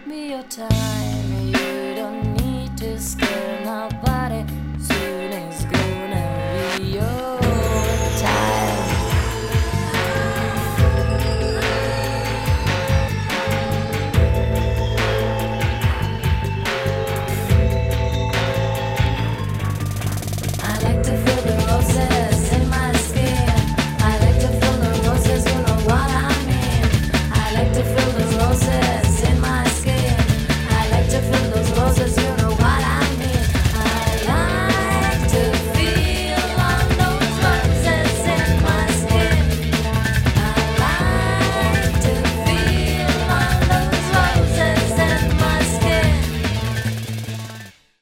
me your time. You don't need to scare nobody.